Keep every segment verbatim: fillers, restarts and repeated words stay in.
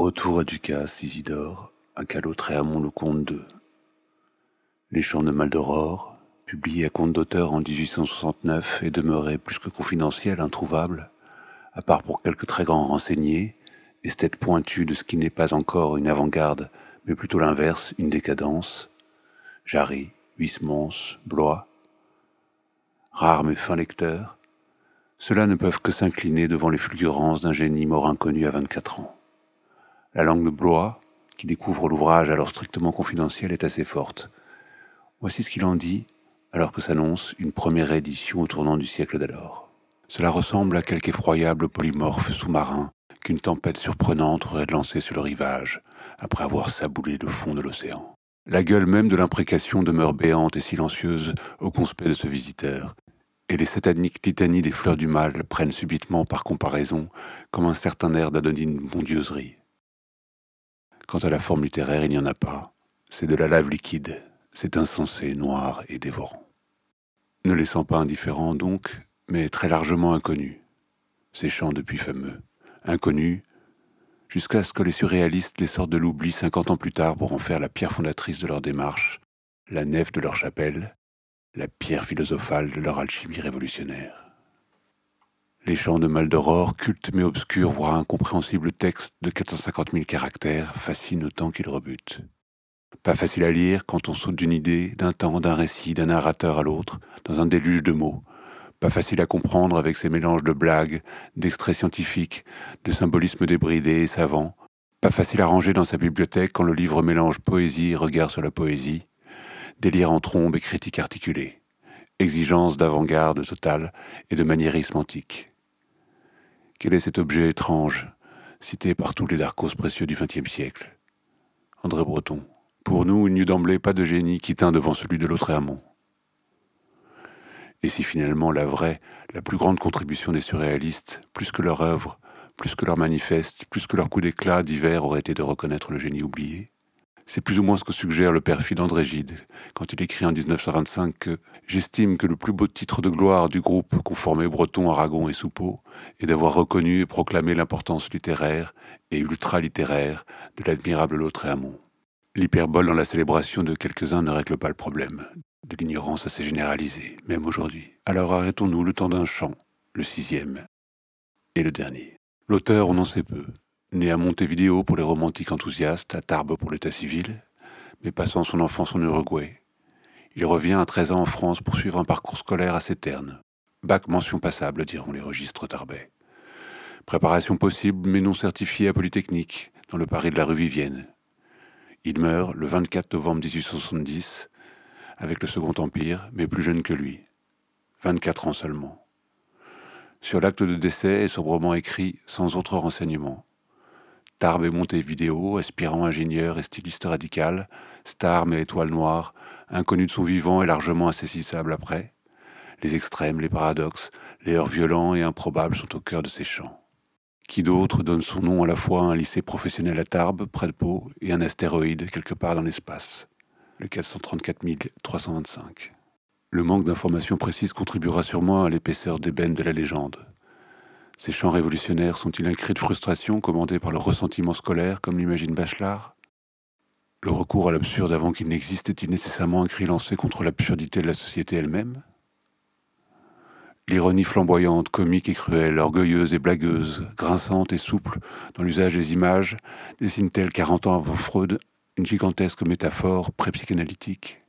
Retour à Ducasse, Isidore, à Callot-Tréamont le conte deux. Les chants de Maldoror, publié à compte d'auteur en dix-huit cent soixante-neuf et demeuré plus que confidentiel, introuvable, à part pour quelques très grands renseignés, esthètes pointus de ce qui n'est pas encore une avant-garde, mais plutôt l'inverse, une décadence, Jarry, Huysmans, Blois, rares mais fins lecteurs, ceux-là ne peuvent que s'incliner devant les fulgurances d'un génie mort inconnu à vingt-quatre ans. La langue de Blois, qui découvre l'ouvrage alors strictement confidentiel, est assez forte. Voici ce qu'il en dit, alors que s'annonce une première édition au tournant du siècle d'alors. Cela ressemble à quelque effroyable polymorphe sous-marin qu'une tempête surprenante aurait lancé sur le rivage, après avoir saboulé le fond de l'océan. La gueule même de l'imprécation demeure béante et silencieuse au conspect de ce visiteur, et les sataniques litanies des fleurs du mal prennent subitement par comparaison comme un certain air d'anodine bondieuserie. Quant à la forme littéraire, il n'y en a pas. C'est de la lave liquide. C'est insensé, noir et dévorant. Ne laissant pas indifférent donc, mais très largement inconnu. Ces chants depuis fameux. Inconnus, jusqu'à ce que les surréalistes les sortent de l'oubli cinquante ans plus tard pour en faire la pierre fondatrice de leur démarche, la nef de leur chapelle, la pierre philosophale de leur alchimie révolutionnaire. Les chants de Maldoror, cultes mais obscurs, voire incompréhensibles textes de quatre cent cinquante mille caractères, fascinent autant qu'ils rebutent. Pas facile à lire quand on saute d'une idée, d'un temps, d'un récit, d'un narrateur à l'autre, dans un déluge de mots. Pas facile à comprendre avec ses mélanges de blagues, d'extraits scientifiques, de symbolismes débridés et savants. Pas facile à ranger dans sa bibliothèque quand le livre mélange poésie et regard sur la poésie, délire en trombe et critique articulée, exigence d'avant-garde totale et de maniérisme antique. Quel est cet objet étrange, cité par tous les darkos précieux du vingtième siècle? André Breton. Pour nous, il n'y eut d'emblée pas de génie qui tint devant celui de Lautréamont. Et si finalement la vraie, la plus grande contribution des surréalistes, plus que leur œuvre, plus que leur manifeste, plus que leur coup d'éclat divers aurait été de reconnaître le génie oublié, c'est plus ou moins ce que suggère le perfide André Gide, quand il écrit en dix-neuf cent vingt-cinq que « J'estime que le plus beau titre de gloire du groupe conformé Breton, Aragon et Soupeau est d'avoir reconnu et proclamé l'importance littéraire et ultra-littéraire de l'admirable Lautréamont. L'hyperbole dans la célébration de quelques-uns ne règle pas le problème, de l'ignorance assez généralisée, même aujourd'hui. Alors arrêtons-nous le temps d'un chant, le sixième, et le dernier. L'auteur, on en sait peu. Né à Montevideo pour les romantiques enthousiastes, à Tarbes pour l'état civil, mais passant son enfance en Uruguay. Il revient à treize ans en France pour suivre un parcours scolaire assez terne. Bac mention passable, diront les registres tarbais. Préparation possible, mais non certifiée à Polytechnique, dans le Paris de la rue Vivienne. Il meurt le vingt-quatre novembre dix-huit cent soixante-dix, avec le Second Empire, mais plus jeune que lui. vingt-quatre ans seulement. Sur l'acte de décès est sobrement écrit « sans autre renseignement ». Tarbes et Montevideo, aspirant ingénieur et styliste radical, star mais étoile noire, inconnu de son vivant et largement insaisissable après. Les extrêmes, les paradoxes, les heurts violents et improbables sont au cœur de ses chants. Qui d'autre donne son nom à la fois à un lycée professionnel à Tarbes, près de Pau, et un astéroïde quelque part dans l'espace, le quatre cent trente-quatre mille trois cent vingt-cinq. Le manque d'informations précises contribuera sûrement à l'épaisseur d'ébène de la légende. Ces chants révolutionnaires sont-ils un cri de frustration commandé par le ressentiment scolaire, comme l'imagine Bachelard? Le recours à l'absurde avant qu'il n'existe est-il nécessairement un cri lancé contre l'absurdité de la société elle-même? L'ironie flamboyante, comique et cruelle, orgueilleuse et blagueuse, grinçante et souple dans l'usage des images, dessine-t-elle quarante ans avant Freud une gigantesque métaphore pré-psychanalytique?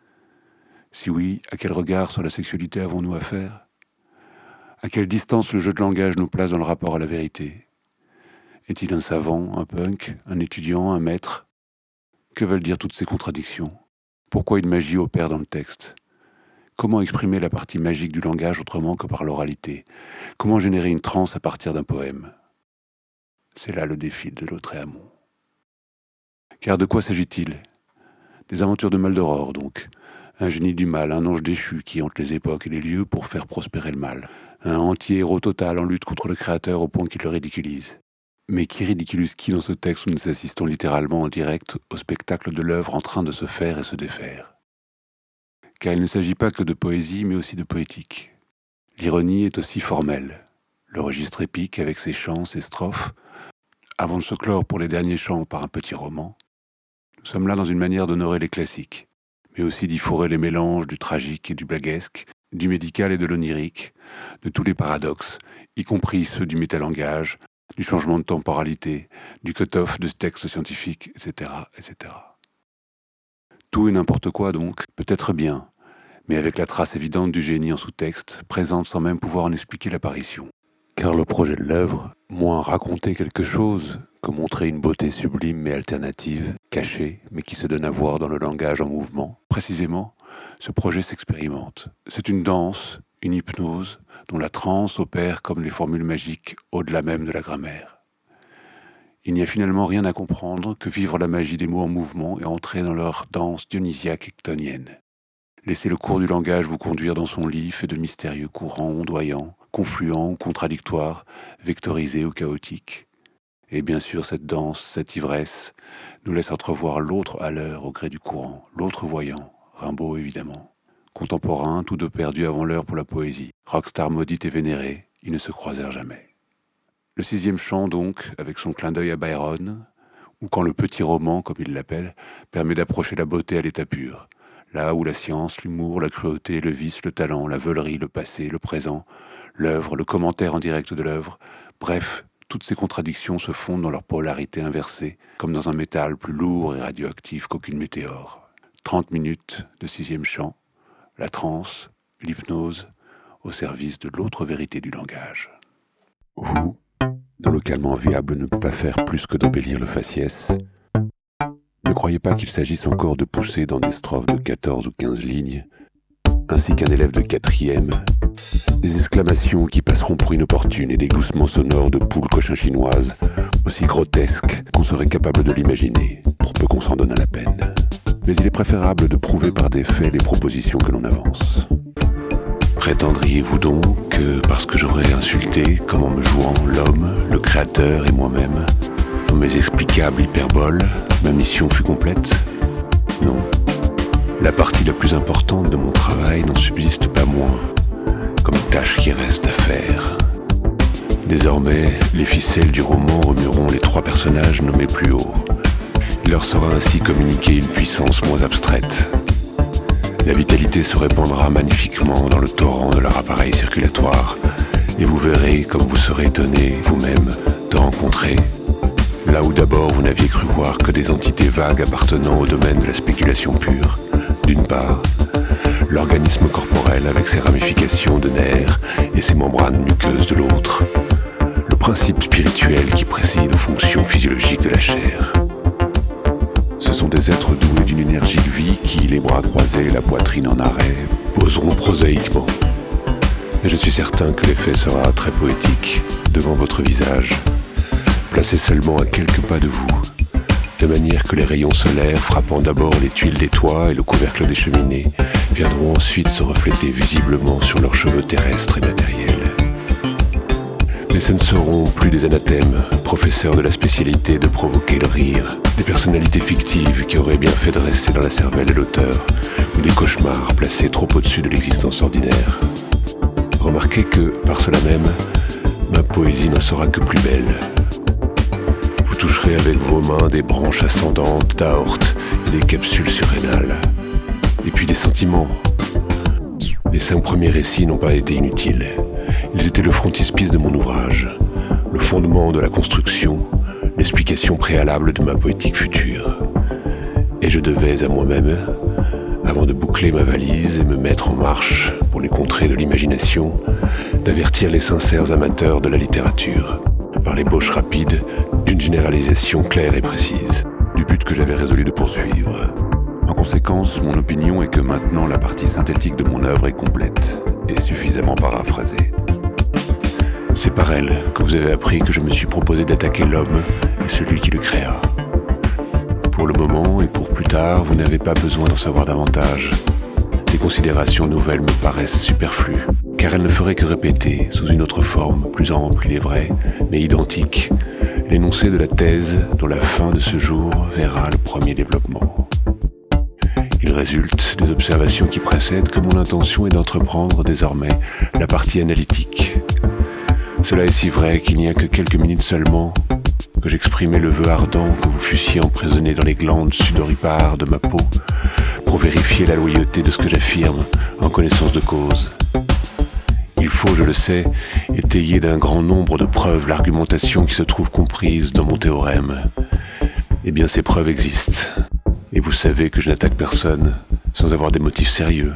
Si oui, à quel regard sur la sexualité avons-nous affaire? À quelle distance le jeu de langage nous place dans le rapport à la vérité? Est-il un savant, un punk, un étudiant, un maître? Que veulent dire toutes ces contradictions? Pourquoi une magie opère dans le texte? Comment exprimer la partie magique du langage autrement que par l'oralité? Comment générer une transe à partir d'un poème? C'est là le défi de Lautréamont. Car de quoi s'agit-il? Des aventures de Maldoror, donc. Un génie du mal, un ange déchu qui hante les époques et les lieux pour faire prospérer le mal. Un anti-héros total en lutte contre le créateur au point qu'il le ridiculise. Mais qui ridiculise qui dans ce texte où nous assistons littéralement en direct au spectacle de l'œuvre en train de se faire et se défaire? Car il ne s'agit pas que de poésie, mais aussi de poétique. L'ironie est aussi formelle. Le registre épique, avec ses chants, ses strophes, Avant de se clore pour les derniers chants par un petit roman, nous sommes là dans une manière d'honorer les classiques, mais aussi d'y fourrer les mélanges du tragique et du blaguesque, du médical et de l'onirique, de tous les paradoxes, y compris ceux du métalangage, du changement de temporalité, du cut-off de textes scientifiques, et cetera, et cetera. Tout et n'importe quoi donc peut être bien, mais avec la trace évidente du génie en sous-texte, présente sans même pouvoir en expliquer l'apparition. Car le projet de l'œuvre, moins raconter quelque chose que montrer une beauté sublime mais alternative, cachée, mais qui se donne à voir dans le langage en mouvement, précisément, ce projet s'expérimente. C'est une danse, une hypnose, dont la transe opère comme les formules magiques au-delà même de la grammaire. Il n'y a finalement rien à comprendre que vivre la magie des mots en mouvement et entrer dans leur danse dionysiaque et chtonienne. Laissez le cours du langage vous conduire dans son lit fait de mystérieux courants ondoyants, confluents ou contradictoires, vectorisés ou chaotiques. Et bien sûr, cette danse, cette ivresse, nous laisse entrevoir l'autre à l'heure au gré du courant, l'autre voyant, Rimbaud évidemment. Contemporain, tous deux perdus avant l'heure pour la poésie. Rockstar maudite et vénérée, ils ne se croisèrent jamais. Le sixième chant donc, avec son clin d'œil à Byron, ou quand le petit roman, comme il l'appelle, permet d'approcher la beauté à l'état pur. Là où la science, l'humour, la cruauté, le vice, le talent, la veulerie, le passé, le présent, l'œuvre, le commentaire en direct de l'œuvre, bref, toutes ces contradictions se fondent dans leur polarité inversée, comme dans un métal plus lourd et radioactif qu'aucune météore. Trente minutes de sixième chant, la transe, l'hypnose, au service de l'autre vérité du langage. Vous, dont le calme enviable ne peut pas faire plus que d'embellir le faciès, ne croyez pas qu'il s'agisse encore de pousser dans des strophes de quatorze ou quinze lignes, ainsi qu'un élève de quatrième, des exclamations qui passeront pour inopportunes et des gloussements sonores de poules cochin chinoises, aussi grotesques qu'on serait capable de l'imaginer, pour peu qu'on s'en donne à la peine. Mais il est préférable de prouver par des faits les propositions que l'on avance. Prétendriez-vous donc que, parce que j'aurais insulté, comme en me jouant l'homme, le créateur et moi-même, dans mes explicables hyperboles, ma mission fut complète? Non. La partie la plus importante de mon travail n'en subsiste pas moins, comme tâche qui reste à faire. Désormais, les ficelles du roman remueront les trois personnages nommés plus haut. Il leur sera ainsi communiqué une puissance moins abstraite. La vitalité se répandra magnifiquement dans le torrent de leur appareil circulatoire, et vous verrez comme vous serez étonné vous-même de rencontrer, là où d'abord vous n'aviez cru voir que des entités vagues appartenant au domaine de la spéculation pure, d'une part, l'organisme corporel avec ses ramifications de nerfs et ses membranes muqueuses de l'autre, le principe spirituel qui préside aux fonctions physiologiques de la chair. Ce sont des êtres doués d'une énergique vie qui, les bras croisés, la poitrine en arrêt, poseront prosaïquement. Et je suis certain que l'effet sera très poétique devant votre visage, placé seulement à quelques pas de vous, de manière que les rayons solaires frappant d'abord les tuiles des toits et le couvercle des cheminées viendront ensuite se refléter visiblement sur leurs cheveux terrestres et matériels. Mais ce ne seront plus des anathèmes, professeurs de la spécialité de provoquer le rire, des personnalités fictives qui auraient bien fait de rester dans la cervelle de l'auteur, ou des cauchemars placés trop au-dessus de l'existence ordinaire. Remarquez que, par cela même, ma poésie n'en sera que plus belle. Vous toucherez avec vos mains des branches ascendantes d'aorte et des capsules surrénales, et puis des sentiments. Les cinq premiers récits n'ont pas été inutiles. Ils étaient le frontispice de mon ouvrage, le fondement de la construction, l'explication préalable de ma poétique future. Et je devais à moi-même, avant de boucler ma valise et me mettre en marche pour les contrées de l'imagination, d'avertir les sincères amateurs de la littérature, par l'ébauche rapide d'une généralisation claire et précise, du but que j'avais résolu de poursuivre. En conséquence, mon opinion est que maintenant la partie synthétique de mon œuvre est complète et suffisamment paraphrasée. C'est par elle que vous avez appris que je me suis proposé d'attaquer l'homme et celui qui le créa. Pour le moment et pour plus tard, vous n'avez pas besoin d'en savoir davantage. Des considérations nouvelles me paraissent superflues, car elles ne feraient que répéter, sous une autre forme, plus ample, il est vrai, mais identique, l'énoncé de la thèse dont la fin de ce jour verra le premier développement. Il résulte des observations qui précèdent que mon intention est d'entreprendre désormais la partie analytique. Cela est si vrai qu'il n'y a que quelques minutes seulement que que j'exprimais le vœu ardent que vous fussiez emprisonné dans les glandes sudoripares de ma peau pour vérifier la loyauté de ce que j'affirme en connaissance de cause. Il faut, je le sais, étayer d'un grand nombre de preuves l'argumentation qui se trouve comprise dans mon théorème. Eh bien, ces preuves existent. Et vous savez que je n'attaque personne sans avoir des motifs sérieux.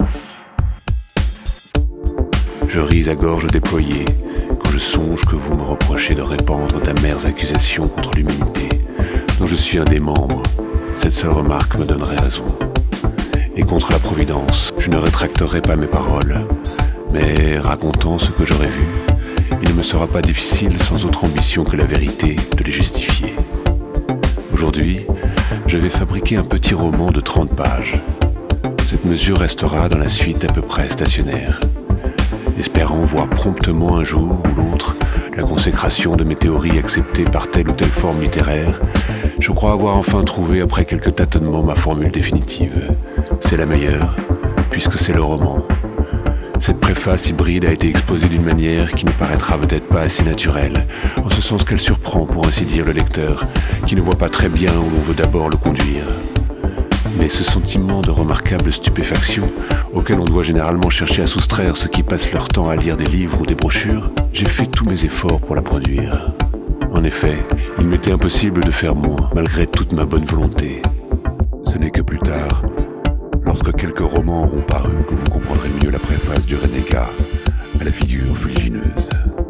Je ris à gorge déployée quand je songe que vous me reprochez de répandre d'amères accusations contre l'humanité, dont je suis un des membres. Cette seule remarque me donnerait raison. Et contre la Providence, je ne rétracterai pas mes paroles, mais racontant ce que j'aurais vu, il ne me sera pas difficile, sans autre ambition que la vérité, de les justifier. Aujourd'hui, je vais fabriquer un petit roman de trente pages. Cette mesure restera dans la suite à peu près stationnaire, espérant voir promptement un jour ou l'autre la consécration de mes théories acceptées par telle ou telle forme littéraire. Je crois avoir enfin trouvé, après quelques tâtonnements, ma formule définitive. C'est la meilleure, puisque c'est le roman. Cette préface hybride a été exposée d'une manière qui ne paraîtra peut-être pas assez naturelle, en ce sens qu'elle surprend, pour ainsi dire, le lecteur, qui ne voit pas très bien où l'on veut d'abord le conduire. Mais ce sentiment de remarquable stupéfaction, auquel on doit généralement chercher à soustraire ceux qui passent leur temps à lire des livres ou des brochures, j'ai fait tous mes efforts pour la produire. En effet, il m'était impossible de faire moins, malgré toute ma bonne volonté. Ce n'est que plus tard, lorsque quelques romans auront paru, que vous comprendrez mieux la préface du renégat à la figure fuligineuse.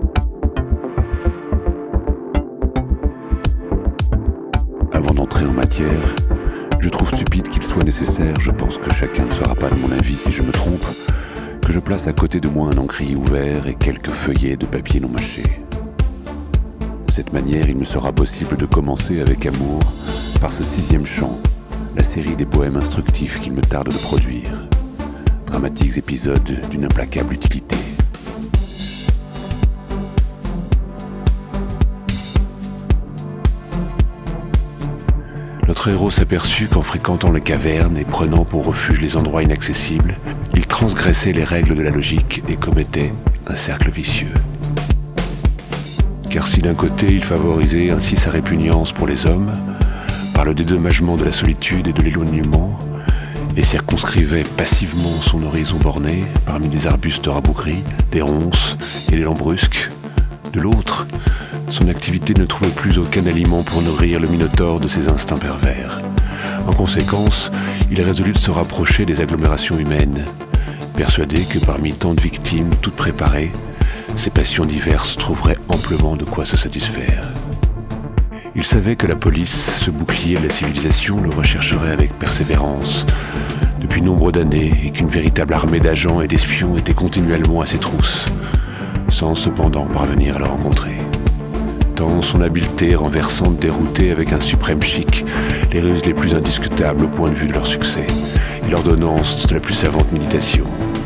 Avant d'entrer en matière, je trouve stupide qu'il soit nécessaire, je pense que chacun ne sera pas de mon avis si je me trompe, que je place à côté de moi un encrier ouvert et quelques feuillets de papier non mâché. De cette manière, il me sera possible de commencer avec amour par ce sixième chant, la série des poèmes instructifs qu'il me tarde de produire, dramatiques épisodes d'une implacable utilité. Notre héros s'aperçut qu'en fréquentant les cavernes et prenant pour refuge les endroits inaccessibles, il transgressait les règles de la logique et commettait un cercle vicieux. Car si d'un côté il favorisait ainsi sa répugnance pour les hommes, par le dédommagement de la solitude et de l'éloignement, et circonscrivait passivement son horizon borné parmi les arbustes rabougris, des ronces et des lambrusques, de l'autre, son activité ne trouvait plus aucun aliment pour nourrir le minotaure de ses instincts pervers. En conséquence, il résolut de se rapprocher des agglomérations humaines, persuadé que parmi tant de victimes toutes préparées, ses passions diverses trouveraient amplement de quoi se satisfaire. Il savait que la police, ce bouclier de la civilisation, le rechercherait avec persévérance depuis nombre d'années et qu'une véritable armée d'agents et d'espions était continuellement à ses trousses, sans cependant parvenir à le rencontrer. Tant son habileté renversante déroutait avec un suprême chic les ruses les plus indiscutables au point de vue de leur succès et l'ordonnance de la plus savante méditation.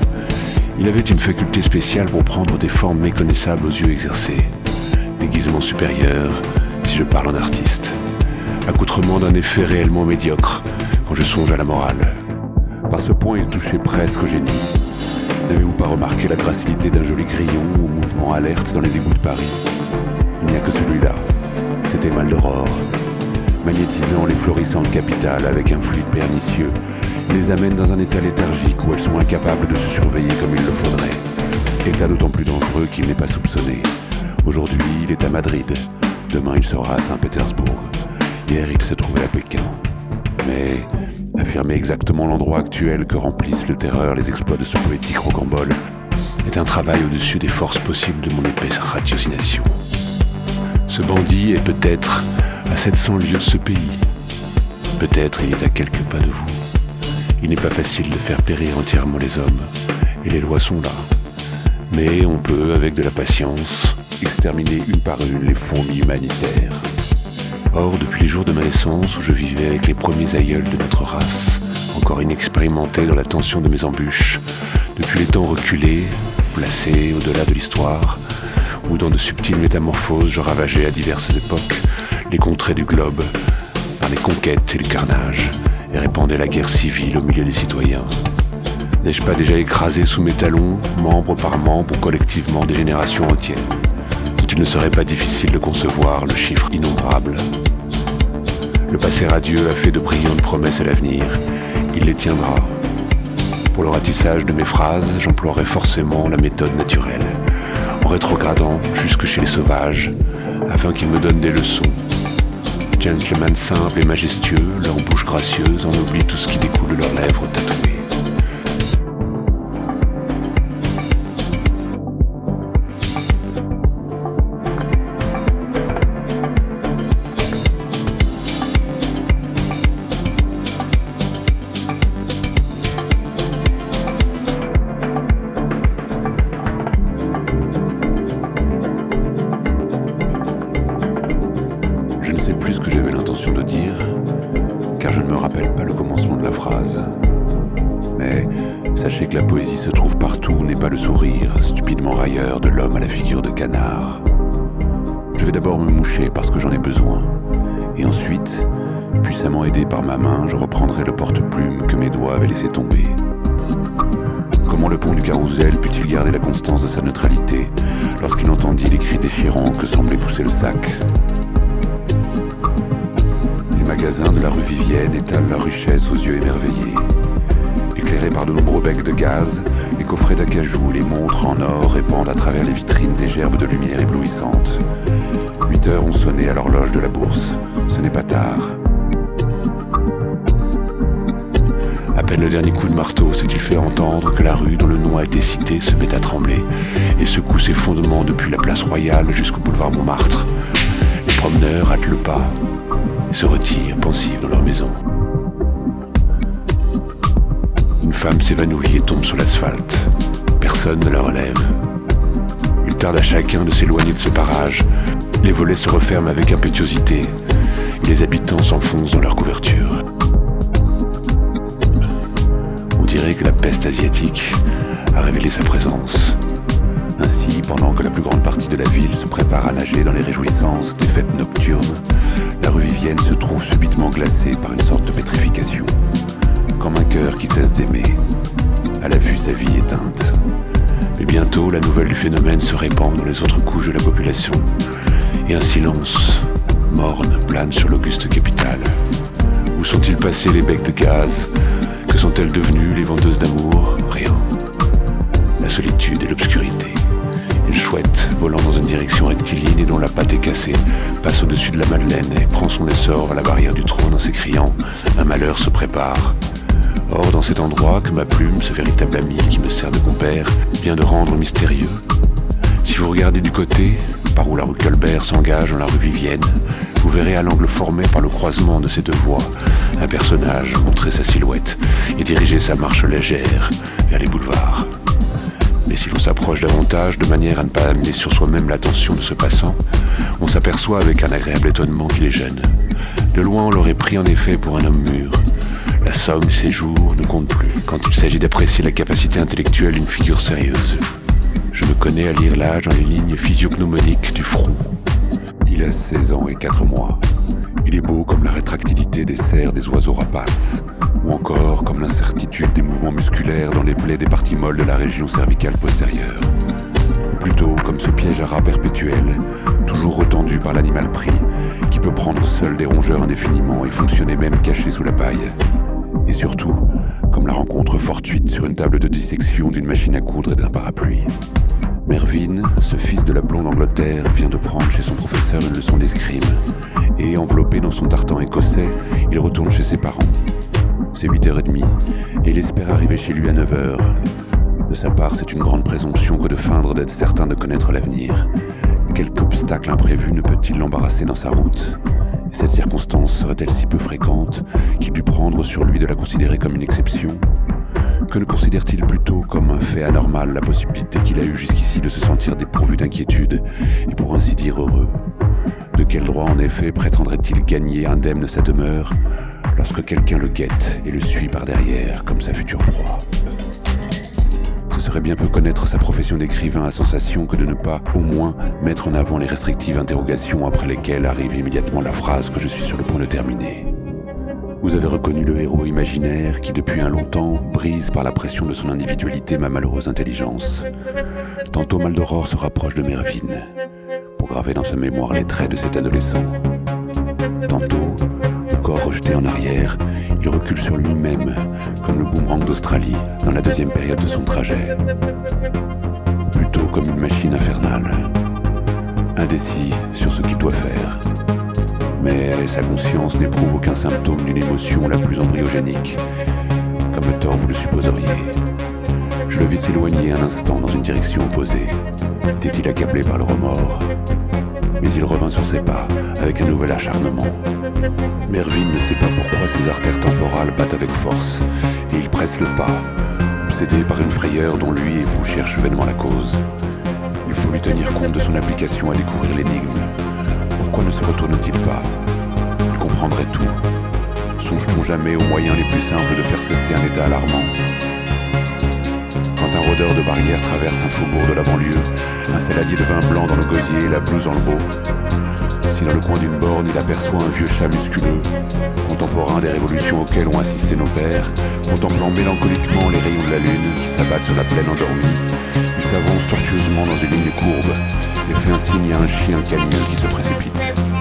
Il avait une faculté spéciale pour prendre des formes méconnaissables aux yeux exercés, déguisement supérieur, si je parle en artiste, accoutrement d'un effet réellement médiocre quand je songe à la morale. Par ce point, il touchait presque au génie. N'avez-vous pas remarqué la gracilité d'un joli grillon au mouvement alerte dans les égouts de Paris ? Il n'y a que celui-là, c'était Maldoror, magnétisant les florissantes capitales avec un fluide pernicieux, les amène dans un état léthargique où elles sont incapables de se surveiller comme il le faudrait. État d'autant plus dangereux qu'il n'est pas soupçonné. Aujourd'hui, il est à Madrid, demain il sera à Saint-Pétersbourg, hier il se trouvait à Pékin. Mais affirmer exactement l'endroit actuel que remplissent le terreur les exploits de ce poétique rocambole est un travail au-dessus des forces possibles de mon épaisse ratiocination. Ce bandit est peut-être à sept cents lieues de ce pays. Peut-être il est à quelques pas de vous. Il n'est pas facile de faire périr entièrement les hommes, et les lois sont là. Mais on peut, avec de la patience, exterminer une par une les fourmis humanitaires. Or, depuis les jours de ma naissance, où je vivais avec les premiers aïeuls de notre race, encore inexpérimentés dans la tension de mes embûches, depuis les temps reculés, placés au-delà de l'histoire, où dans de subtiles métamorphoses je ravageais à diverses époques les contrées du globe, par les conquêtes et le carnage, et répandais la guerre civile au milieu des citoyens. N'ai-je pas déjà écrasé sous mes talons, membre par membre ou collectivement, des générations entières ? dont il ne serait pas difficile de concevoir le chiffre innombrable. Le passé radieux a fait de brillantes promesses à l'avenir. Il les tiendra. Pour le ratissage de mes phrases, j'emploierai forcément la méthode naturelle, en rétrogradant jusque chez les sauvages, afin qu'ils me donnent des leçons. Gentlemen simples et majestueux, leur bouche gracieuse en oublie tout ce qui découle de leurs lèvres tatouées. Je ne sais plus ce que j'avais l'intention de dire, car je ne me rappelle pas le commencement de la phrase. Mais sachez que la poésie se trouve partout, n'est pas le sourire, stupidement railleur de l'homme à la figure de canard. Je vais d'abord me moucher parce que j'en ai besoin, et ensuite, puissamment aidé par ma main, je reprendrai le porte-plume que mes doigts avaient laissé tomber. Comment le pont du Carrousel put-il garder la constance de sa neutralité lorsqu'il entendit les cris déchirants que semblait pousser le sac ? Les magasins de la rue Vivienne étalent leur richesse aux yeux émerveillés. Éclairés par de nombreux becs de gaz, les coffrets d'acajou et les montres en or répandent à travers les vitrines des gerbes de lumière éblouissantes. Huit heures ont sonné à l'horloge de la bourse. Ce n'est pas tard. À peine le dernier coup de marteau s'est-il fait entendre que la rue dont le nom a été cité se met à trembler et secoue ses fondements depuis la place Royale jusqu'au boulevard Montmartre. Les promeneurs hâtent le pas et se retirent pensifs dans leur maison. Une femme s'évanouit et tombe sur l'asphalte. Personne ne la relève. Il tarde à chacun de s'éloigner de ce parage. Les volets se referment avec impétuosité et les habitants s'enfoncent dans leur couverture. On dirait que la peste asiatique a révélé sa présence. Ainsi, pendant que la plus grande partie de la ville se prépare à nager dans les réjouissances des fêtes nocturnes, la rue Vivienne se trouve subitement glacée par une sorte de pétrification, comme un cœur qui cesse d'aimer, à la vue sa vie éteinte. Mais bientôt, la nouvelle du phénomène se répand dans les autres couches de la population, et un silence morne plane sur l'auguste capitale. Où sont-ils passés les becs de gaz ? Que sont-elles devenues les vendeuses d'amour ? Rien. La solitude et l'obscurité. Une chouette, volant dans une direction rectiligne et dont la patte est cassée, passe au-dessus de la Madeleine et prend son essor à la barrière du trône en s'écriant « Un malheur se prépare ». Or, dans cet endroit que ma plume, ce véritable ami qui me sert de compère, vient de rendre mystérieux. Si vous regardez du côté, par où la rue Colbert s'engage dans la rue Vivienne, vous verrez à l'angle formé par le croisement de ces deux voies, un personnage montrer sa silhouette et diriger sa marche légère vers les boulevards. Mais si l'on s'approche davantage, de manière à ne pas amener sur soi-même l'attention de ce passant, on s'aperçoit avec un agréable étonnement qu'il est jeune. De loin, on l'aurait pris en effet pour un homme mûr. La somme de ses jours ne compte plus quand il s'agit d'apprécier la capacité intellectuelle d'une figure sérieuse. Je me connais à lire l'âge dans les lignes physiognomoniques du front. Il a seize ans et quatre mois. Il est beau comme la rétractilité des serres des oiseaux rapaces, ou encore comme l'incertitude des mouvements musculaires dans les plaies des parties molles de la région cervicale postérieure. Ou plutôt comme ce piège à rat perpétuel, toujours retendu par l'animal pris, qui peut prendre seul des rongeurs indéfiniment et fonctionner même caché sous la paille. Et surtout, comme la rencontre fortuite sur une table de dissection d'une machine à coudre et d'un parapluie. Mervyn, ce fils de la blonde Angleterre, vient de prendre chez son professeur une leçon d'escrime, et enveloppé dans son tartan écossais, il retourne chez ses parents. C'est huit heures trente, et il espère arriver chez lui à neuf heures. De sa part, c'est une grande présomption que de feindre d'être certain de connaître l'avenir. Quelque obstacle imprévu ne peut-il l'embarrasser dans sa route ? Et cette circonstance serait-elle si peu fréquente qu'il dût prendre sur lui de la considérer comme une exception ? Que ne considère-t-il plutôt comme un fait anormal la possibilité qu'il a eue jusqu'ici de se sentir dépourvu d'inquiétude et pour ainsi dire heureux ? De quel droit en effet prétendrait-il gagner indemne sa demeure lorsque quelqu'un le guette et le suit par derrière comme sa future proie ? Ce serait bien peu connaître sa profession d'écrivain à sensation que de ne pas, au moins, mettre en avant les restrictives interrogations après lesquelles arrive immédiatement la phrase que je suis sur le point de terminer. Vous avez reconnu le héros imaginaire qui, depuis un long temps, brise par la pression de son individualité ma malheureuse intelligence. Tantôt Maldoror se rapproche de Mervyn. pour graver dans sa mémoire les traits de cet adolescent. Tantôt, le corps rejeté en arrière, il recule sur lui-même, comme le boomerang d'Australie dans la deuxième période de son trajet. Plutôt comme une machine infernale, indécis sur ce qu'il doit faire. Mais sa conscience n'éprouve aucun symptôme d'une émotion la plus embryogénique, comme le tort vous le supposeriez. Je le vis s'éloigner un instant dans une direction opposée. Était-il accablé par le remords? Mais il revint sur ses pas, avec un nouvel acharnement. Mervyn ne sait pas pourquoi ses artères temporales battent avec force, et il presse le pas, obsédé par une frayeur dont lui et vous cherchent vainement la cause. Il faut lui tenir compte de son application à découvrir l'énigme. Pourquoi ne se retourne-t-il pas? Il comprendrait tout. Songe-t-on jamais aux moyens les plus simples de faire cesser un état alarmant? Quand un rôdeur de barrière traverse un faubourg de la banlieue, un saladier de vin blanc dans le gosier et la blouse en le beau, si dans le coin d'une borne il aperçoit un vieux chat musculeux, contemporain des révolutions auxquelles ont assisté nos pères, contemplant mélancoliquement les rayons de la lune qui s'abattent sur la plaine endormie, il s'avance tortueusement dans une ligne courbe et fait un signe à un chien cagneux qui se précipite.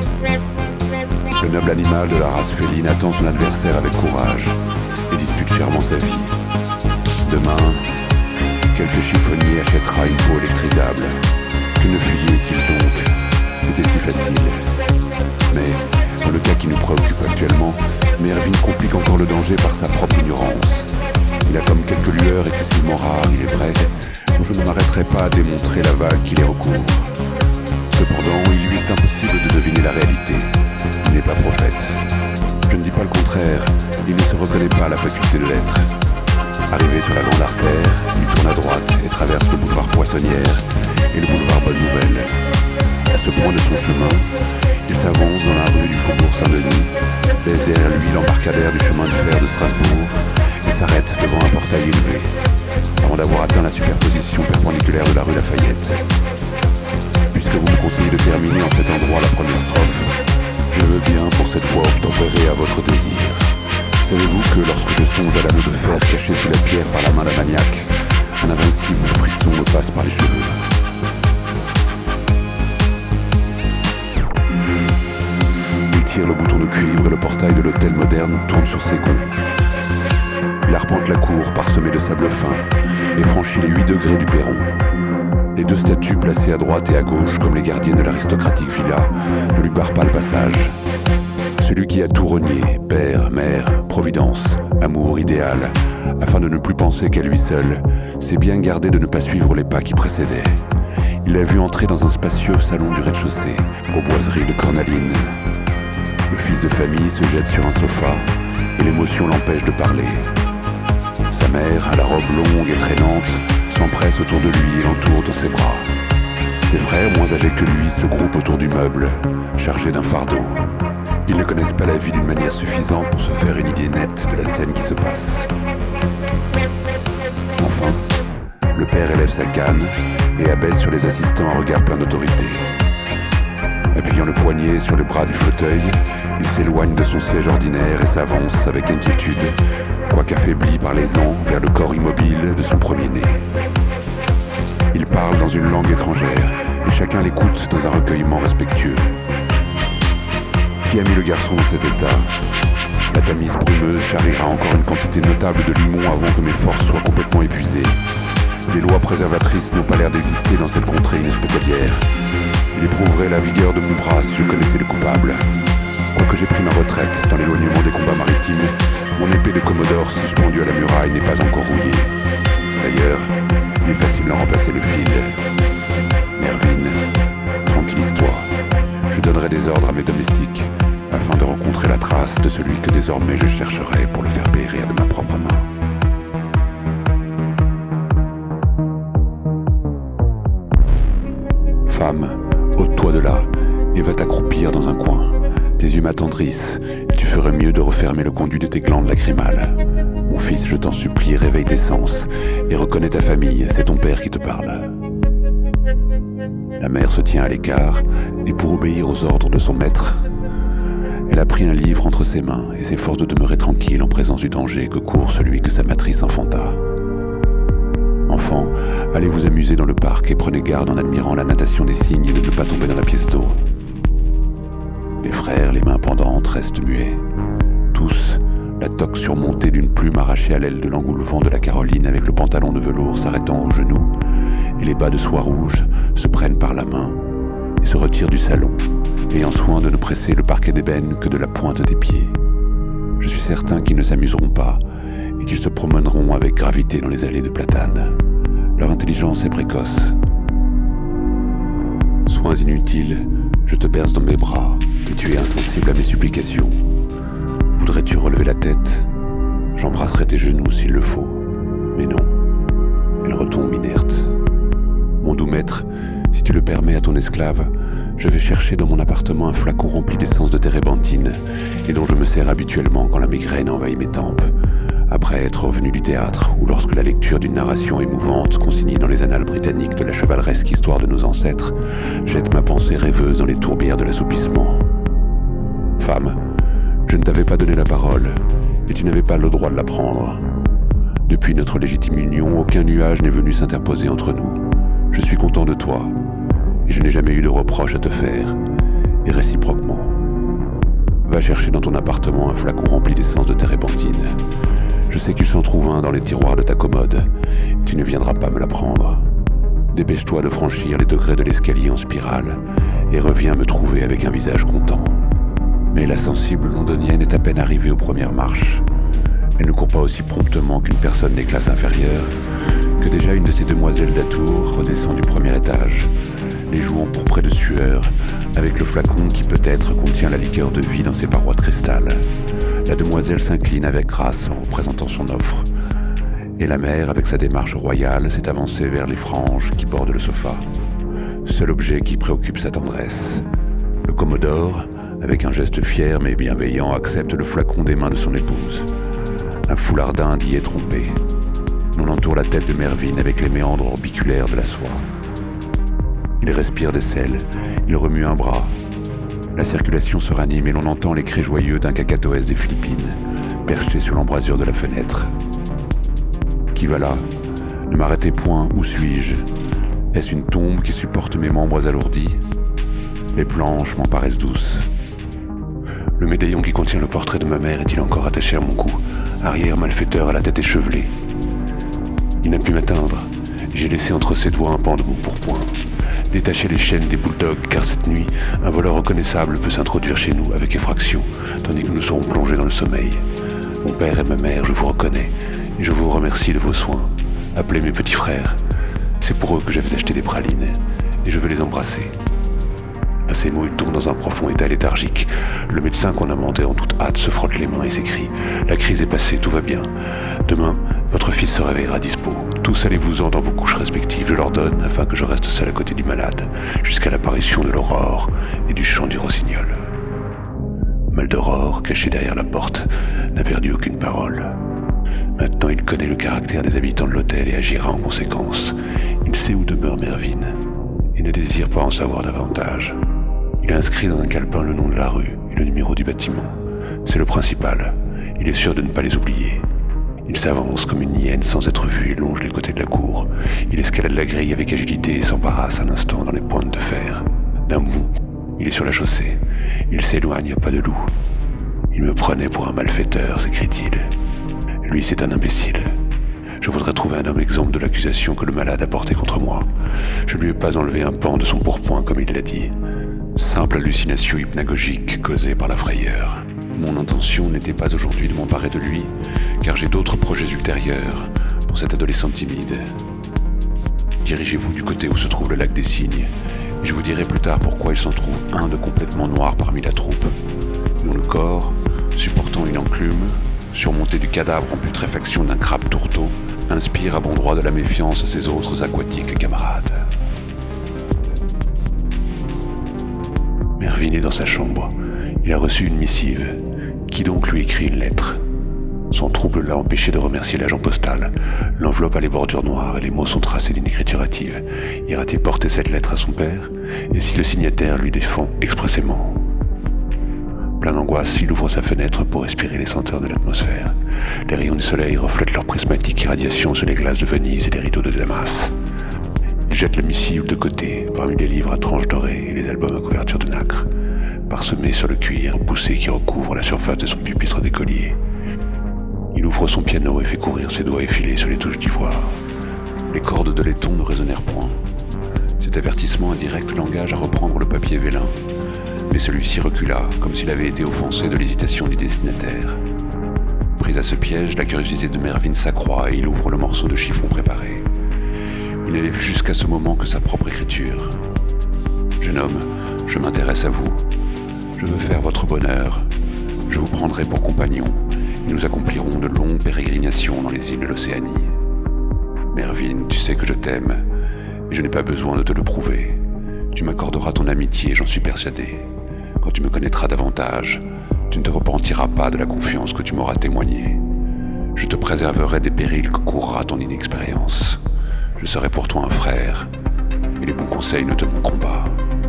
Le noble animal de la race féline attend son adversaire avec courage et dispute chèrement sa vie. Demain, quelque chiffonnier achètera une peau électrisable. Que ne fuyait-il donc? C'était si facile. Mais, dans le cas qui nous préoccupe actuellement, Mervyn complique encore le danger par sa propre ignorance. Il a comme quelques lueurs excessivement rares, il est vrai, dont je ne m'arrêterai pas à démontrer la vague qui les recouvre. Cependant, il lui est impossible de deviner la réalité. Il n'est pas prophète. Je ne dis pas le contraire, il ne se reconnaît pas à la faculté de l'être. Arrivé sur la grande artère, il tourne à droite et traverse le boulevard Poissonnière et le boulevard Bonne Nouvelle. À ce point de son chemin, il s'avance dans la rue du Faubourg Saint-Denis, laisse derrière lui l'embarcadère du chemin de fer de Strasbourg et s'arrête devant un portail élevé, avant d'avoir atteint la superposition perpendiculaire de la rue Lafayette. Puisque vous me conseillez de terminer en cet endroit la première strophe, je veux bien pour cette fois obtempérer à votre désir. Savez-vous que lorsque je songe à l'anneau de fer caché sous la pierre par la main d'un maniaque, un invincible frisson me passe par les cheveux. Il tire le bouton de cuivre et le portail de l'hôtel moderne tourne sur ses gonds. Il arpente la cour parsemée de sable fin et franchit les huit degrés du perron. Les deux statues placées à droite et à gauche comme les gardiennes de l'aristocratique villa ne lui barrent pas le passage. Celui qui a tout renié, père, mère, providence, amour, idéal, afin de ne plus penser qu'à lui seul, s'est bien gardé de ne pas suivre les pas qui précédaient. Il l'a vu entrer dans un spacieux salon du rez-de-chaussée, aux boiseries de cornaline. Le fils de famille se jette sur un sofa et l'émotion l'empêche de parler. Sa mère, à la robe longue et traînante, s'empresse autour de lui et l'entoure dans ses bras. Ses frères, moins âgés que lui, se groupent autour du meuble, chargés d'un fardeau. Ils ne connaissent pas la vie d'une manière suffisante pour se faire une idée nette de la scène qui se passe. Enfin, le père élève sa canne et abaisse sur les assistants un regard plein d'autorité. Appuyant le poignet sur le bras du fauteuil, il s'éloigne de son siège ordinaire et s'avance avec inquiétude, quoique affaibli par les ans, vers le corps immobile de son premier-né. Il parle dans une langue étrangère et chacun l'écoute dans un recueillement respectueux. Qui a mis le garçon dans cet état? La tamise brumeuse charriera encore une quantité notable de limon avant que mes forces soient complètement épuisées. Des lois préservatrices n'ont pas l'air d'exister dans cette contrée inhospitalière. Il éprouverait la vigueur de mon bras si je connaissais le coupable. Quoique j'ai pris ma retraite dans l'éloignement des combats maritimes, mon épée de Commodore suspendue à la muraille n'est pas encore rouillée. D'ailleurs, il est facile d'en remplacer le fil. Mervyn, tranquillise-toi. Je donnerai des ordres à mes domestiques afin de rencontrer la trace de celui que désormais je chercherai pour le faire périr de ma propre main. Femme, ôte-toi de là et va t'accroupir dans un coin. Tes yeux m'attendrissent et tu ferais mieux de refermer le conduit de tes glandes lacrymales. Mon fils, je t'en supplie, réveille tes sens et reconnais ta famille, c'est ton père qui te parle. La mère se tient à l'écart et pour obéir aux ordres de son maître, elle a pris un livre entre ses mains et s'efforce de demeurer tranquille en présence du danger que court celui que sa matrice enfanta. Enfants, allez vous amuser dans le parc et prenez garde en admirant la natation des cygnes de ne pas tomber dans la pièce d'eau. Les frères, les mains pendantes, restent muets. Tous, la toque surmontée d'une plume arrachée à l'aile de l'engoulevent de la Caroline avec le pantalon de velours s'arrêtant aux genoux, et les bas de soie rouge se prennent par la main et se retirent du salon, ayant soin de ne presser le parquet d'ébène que de la pointe des pieds. Je suis certain qu'ils ne s'amuseront pas et qu'ils se promèneront avec gravité dans les allées de platanes. Leur intelligence est précoce. Soins inutiles, je te berce dans mes bras et tu es insensible à mes supplications. Voudrais-tu relever la tête ? J'embrasserai tes genoux s'il le faut. Mais non, elle retombe inerte. Mon doux maître, si tu le permets à ton esclave, je vais chercher dans mon appartement un flacon rempli d'essence de térébenthine et dont je me sers habituellement quand la migraine envahit mes tempes, après être revenu du théâtre ou lorsque la lecture d'une narration émouvante consignée dans les annales britanniques de la chevaleresque histoire de nos ancêtres jette ma pensée rêveuse dans les tourbières de l'assoupissement. Femme, je ne t'avais pas donné la parole et tu n'avais pas le droit de la prendre. Depuis notre légitime union, aucun nuage n'est venu s'interposer entre nous. Je suis content de toi et je n'ai jamais eu de reproche à te faire, et réciproquement. Va chercher dans ton appartement un flacon rempli d'essence de térébenthine. Je sais qu'il s'en trouve un dans les tiroirs de ta commode, et tu ne viendras pas me la prendre. Dépêche-toi de franchir les degrés de l'escalier en spirale, et reviens me trouver avec un visage content. Mais la sensible londonienne est à peine arrivée aux premières marches. Elle ne court pas aussi promptement qu'une personne des classes inférieures, que déjà une de ces demoiselles d'Atour redescend du premier étage, les joues empourprées de sueur, avec le flacon qui peut-être contient la liqueur de vie dans ses parois de cristal. La demoiselle s'incline avec grâce en représentant son offre, et la mère, avec sa démarche royale, s'est avancée vers les franges qui bordent le sofa. Seul objet qui préoccupe sa tendresse. Le commodore, avec un geste fier mais bienveillant, accepte le flacon des mains de son épouse. Un foulard d'Inde y est trompé. On entoure la tête de Mervyn avec les méandres orbiculaires de la soie. Il respire des sels, il remue un bras. La circulation se ranime et l'on entend les cris joyeux d'un cacatoès des Philippines, perché sur l'embrasure de la fenêtre. Qui va là ? Ne m'arrêtez point, où suis-je ? Est-ce une tombe qui supporte mes membres alourdis ? Les planches m'en paraissent douces. Le médaillon qui contient le portrait de ma mère est-il encore attaché à mon cou, arrière malfaiteur à la tête échevelée ? Il n'a pu m'atteindre. J'ai laissé entre ses doigts un pan de mon pourpoint. Détacher les chaînes des bulldogs, car cette nuit, un voleur reconnaissable peut s'introduire chez nous avec effraction, tandis que nous serons plongés dans le sommeil. Mon père et ma mère, je vous reconnais, et je vous remercie de vos soins. Appelez mes petits frères. C'est pour eux que j'avais acheté des pralines, et je veux les embrasser. À ces mots, il tombe dans un profond état léthargique. Le médecin qu'on a mandé en toute hâte se frotte les mains et s'écrie « La crise est passée, tout va bien. Demain, votre fils se réveillera dispo. Tous allez-vous-en dans vos couches respectives, je leur donne, afin que je reste seul à côté du malade, jusqu'à l'apparition de l'aurore et du chant du rossignol. » Maldoror, caché derrière la porte, n'a perdu aucune parole. Maintenant, il connaît le caractère des habitants de l'hôtel et agira en conséquence. Il sait où demeure Mervyn et ne désire pas en savoir davantage. Il a inscrit dans un calepin le nom de la rue et le numéro du bâtiment. C'est le principal. Il est sûr de ne pas les oublier. Il s'avance comme une hyène sans être vu et longe les côtés de la cour. Il escalade la grille avec agilité et s'embarrasse un instant dans les pointes de fer. D'un bond, il est sur la chaussée. Il s'éloigne à pas de loup. Il me prenait pour un malfaiteur, s'écrie-t-il. Lui, c'est un imbécile. Je voudrais trouver un homme exempt de l'accusation que le malade a portée contre moi. Je ne lui ai pas enlevé un pan de son pourpoint, comme il l'a dit. Simple hallucination hypnagogique causée par la frayeur. Mon intention n'était pas aujourd'hui de m'emparer de lui, car j'ai d'autres projets ultérieurs pour cet adolescent timide. Dirigez-vous du côté où se trouve le lac des Cygnes, et je vous dirai plus tard pourquoi il s'en trouve un de complètement noir parmi la troupe, dont le corps, supportant une enclume, surmonté du cadavre en putréfaction d'un crabe tourteau, inspire à bon droit de la méfiance à ses autres aquatiques camarades. Mervyn est dans sa chambre. Il a reçu une missive. Qui donc lui écrit une lettre ? Son trouble l'a empêché de remercier l'agent postal. L'enveloppe a les bordures noires et les mots sont tracés d'une écriture hâtive. Ira-t-il porter cette lettre à son père ? Et si le signataire lui défend expressément ? Plein d'angoisse, il ouvre sa fenêtre pour respirer les senteurs de l'atmosphère. Les rayons du soleil reflètent leur prismatique irradiation sur les glaces de Venise et les rideaux de Damas. Il jette la missive de côté, parmi les livres à tranches dorées et les albums à couverture de nacre, parsemés sur le cuir poussé qui recouvre la surface de son pupitre d'écolier. Il ouvre son piano et fait courir ses doigts effilés sur les touches d'ivoire. Les cordes de laiton ne résonnèrent point. Cet avertissement indirect l'engage à reprendre le papier vélin, mais celui-ci recula, comme s'il avait été offensé de l'hésitation du destinataire. Pris à ce piège, la curiosité de Mervyn s'accroît et il ouvre le morceau de chiffon préparé. Il n'avait vu jusqu'à ce moment que sa propre écriture. « Jeune homme, je m'intéresse à vous. Je veux faire votre bonheur. Je vous prendrai pour compagnon et nous accomplirons de longues pérégrinations dans les îles de l'Océanie. Mervyn, tu sais que je t'aime et je n'ai pas besoin de te le prouver. Tu m'accorderas ton amitié, j'en suis persuadé. Quand tu me connaîtras davantage, tu ne te repentiras pas de la confiance que tu m'auras témoignée. Je te préserverai des périls que courra ton inexpérience. Je serai pour toi un frère, et les bons conseils ne te manqueront pas.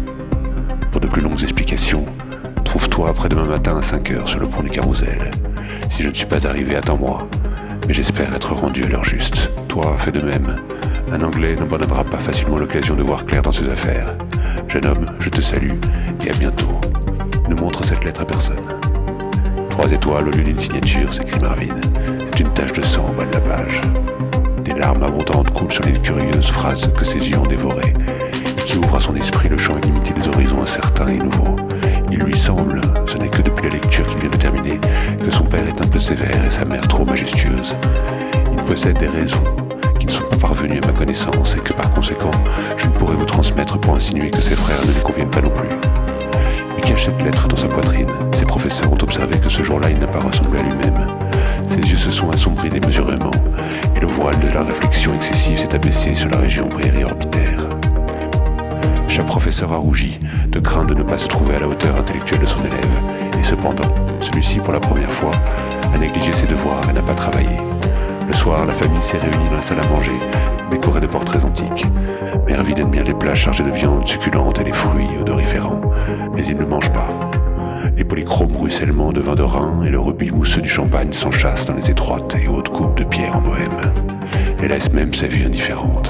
Pour de plus longues explications, trouve-toi après-demain matin à cinq heures sur le pont du Carrousel. Si je ne suis pas arrivé, attends-moi, mais j'espère être rendu à l'heure juste. Toi, fais de même. Un Anglais n'abandonnera pas facilement l'occasion de voir clair dans ses affaires. Jeune homme, je te salue, et à bientôt. Ne montre cette lettre à personne. Trois étoiles au lieu d'une signature, s'écrie Mervyn. C'est une tache de sang au bas de la page. Des larmes abondantes coulent sur les curieuses phrases que ses yeux ont dévorées, et qui ouvrent à son esprit le champ illimité des horizons incertains et nouveaux. Il lui semble, ce n'est que depuis la lecture qu'il vient de terminer, que son père est un peu sévère et sa mère trop majestueuse. Il possède des raisons qui ne sont pas parvenues à ma connaissance et que par conséquent, je ne pourrais vous transmettre pour insinuer que ses frères ne lui conviennent pas non plus. Il cache cette lettre dans sa poitrine. Ses professeurs ont observé que ce jour-là, il n'a pas ressemblé à lui-même. Ses yeux se sont assombris démesurément, et le voile de la réflexion excessive s'est abaissé sur la région pré-orbitaire. Chaque professeur a rougi, de crainte de ne pas se trouver à la hauteur intellectuelle de son élève, et cependant, celui-ci, pour la première fois, a négligé ses devoirs et n'a pas travaillé. Le soir, la famille s'est réunie dans la salle à manger, décorée de portraits antiques. Mervyn aime bien les plats chargés de viande succulente et les fruits odoriférants, mais il ne mange pas. Les polychromes ruissellements de vin de Rhin et le rubis mousseux du champagne s'enchâssent dans les étroites et hautes coupes de pierre en bohème, et laisse même sa vue indifférente.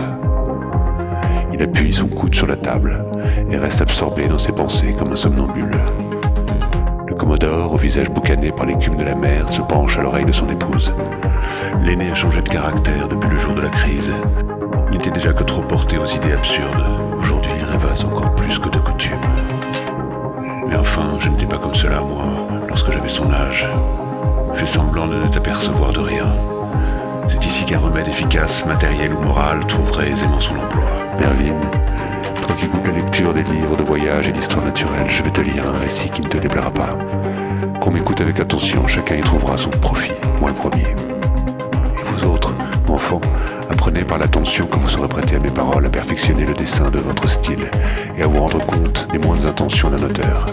Il appuie son coude sur la table et reste absorbé dans ses pensées comme un somnambule. Le commodore, au visage boucané par l'écume de la mer, se penche à l'oreille de son épouse. L'aîné a changé de caractère depuis le jour de la crise. Il n'était déjà que trop porté aux idées absurdes. Aujourd'hui, il rêvasse encore plus que de coutume. Mais enfin, je n'étais pas comme cela, moi, lorsque j'avais son âge. Fais semblant de ne t'apercevoir de rien. C'est ici qu'un remède efficace, matériel ou moral, trouverait aisément son emploi. Mervyn, toi qui goûtes la lecture des livres de voyage et d'histoire naturelle, je vais te lire un récit qui ne te déplaira pas. Qu'on m'écoute avec attention, chacun y trouvera son profit, moi le premier. Et vous autres, enfants, apprenez par l'attention que vous serez prêtés à mes paroles à perfectionner le dessin de votre style et à vous rendre compte des moindres intentions d'un auteur.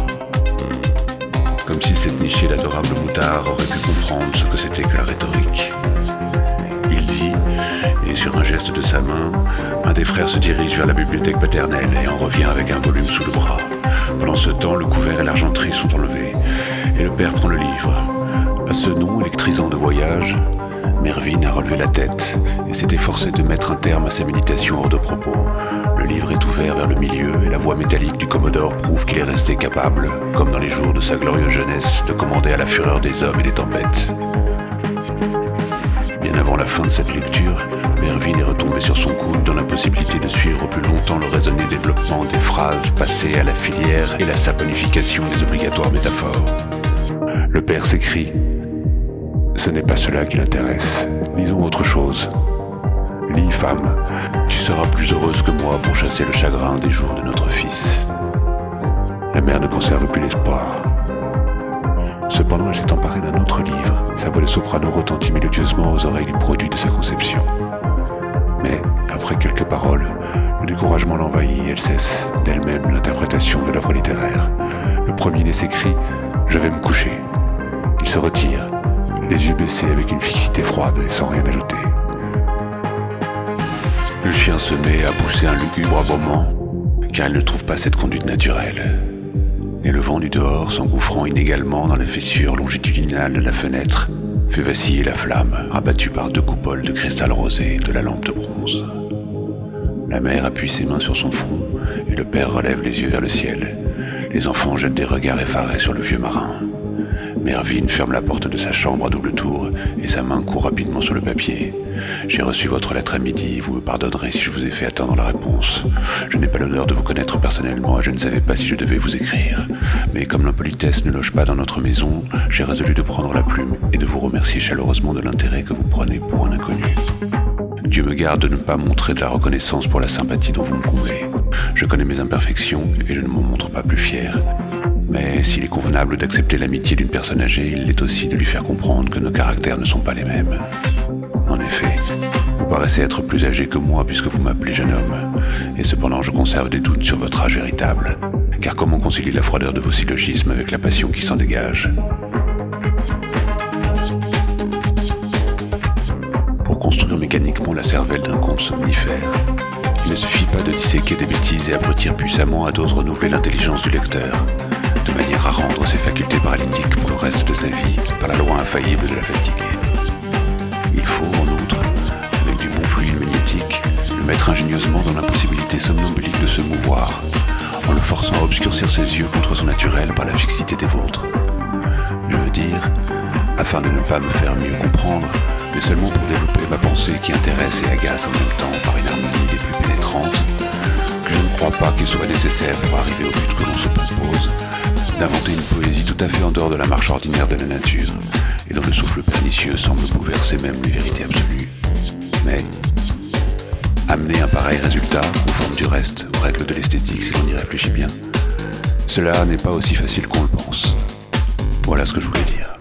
Comme si cette nichée d'adorable moutard aurait pu comprendre ce que c'était que la rhétorique. Il dit, et sur un geste de sa main, un des frères se dirige vers la bibliothèque paternelle et en revient avec un volume sous le bras. Pendant ce temps, le couvert et l'argenterie sont enlevés, et le père prend le livre. À ce nom électrisant de voyage, Mervyn a relevé la tête et s'est efforcé de mettre un terme à ses méditations hors de propos. Le livre est ouvert vers le milieu et la voix métallique du commodore prouve qu'il est resté capable, comme dans les jours de sa glorieuse jeunesse, de commander à la fureur des hommes et des tempêtes. Bien avant la fin de cette lecture, Mervyn est retombé sur son coude dans l'impossibilité de suivre plus longtemps le raisonné développement des phrases passées à la filière et la saponification des obligatoires métaphores. Le père s'écrie « Ce n'est pas cela qui l'intéresse. Lisons autre chose. Lis, femme, tu seras plus heureuse que moi pour chasser le chagrin des jours de notre fils. » La mère ne conserve plus l'espoir. Cependant, elle s'est emparée d'un autre livre. Sa voix de soprano retentit mélodieusement aux oreilles du produit de sa conception. Mais, après quelques paroles, le découragement l'envahit et elle cesse d'elle-même l'interprétation de l'œuvre littéraire. Le premier s'écrie « Je vais me coucher ». Il se retire, les yeux baissés avec une fixité froide et sans rien ajouter. Le chien se met à pousser un lugubre aboiement, car il ne trouve pas cette conduite naturelle. et le vent du dehors, s'engouffrant inégalement dans la fissure longitudinale de la fenêtre, fait vaciller la flamme, rabattue par deux coupoles de cristal rosé de la lampe de bronze. La mère appuie ses mains sur son front, et le père relève les yeux vers le ciel. Les enfants jettent des regards effarés sur le vieux marin. Mervyn ferme la porte de sa chambre à double tour, et sa main court rapidement sur le papier. J'ai reçu votre lettre à midi, vous me pardonnerez si je vous ai fait attendre la réponse. Je n'ai pas l'honneur de vous connaître personnellement et je ne savais pas si je devais vous écrire. Mais comme l'impolitesse ne loge pas dans notre maison, j'ai résolu de prendre la plume et de vous remercier chaleureusement de l'intérêt que vous prenez pour un inconnu. Dieu me garde de ne pas montrer de la reconnaissance pour la sympathie dont vous me comblez. Je connais mes imperfections et je ne m'en montre pas plus fier. Mais s'il est convenable d'accepter l'amitié d'une personne âgée, il l'est aussi de lui faire comprendre que nos caractères ne sont pas les mêmes. En effet, vous paraissez être plus âgé que moi puisque vous m'appelez jeune homme, et cependant je conserve des doutes sur votre âge véritable. Car comment concilier la froideur de vos syllogismes avec la passion qui s'en dégage ? Pour construire mécaniquement la cervelle d'un conte somnifère, il ne suffit pas de disséquer des bêtises et abrutir puissamment à doses renouveler l'intelligence du lecteur, de manière à rendre ses facultés paralytiques pour le reste de sa vie par la loi infaillible de la fatigue. Il faut, en outre, avec du bon fluide magnétique, le mettre ingénieusement dans l'impossibilité somnambulique de se mouvoir, en le forçant à obscurcir ses yeux contre son naturel par la fixité des vôtres. Je veux dire, afin de ne pas me faire mieux comprendre, mais seulement pour développer ma pensée qui intéresse et agace en même temps par une harmonie des plus pénétrantes, que je ne crois pas qu'il soit nécessaire pour arriver au but que l'on se propose, d'inventer une poésie tout à fait en dehors de la marche ordinaire de la nature, et dont le souffle pernicieux semble bouleverser même les vérités absolues. Mais, amener un pareil résultat, conforme du reste aux règles de l'esthétique si l'on y réfléchit bien, cela n'est pas aussi facile qu'on le pense. Voilà ce que je voulais dire.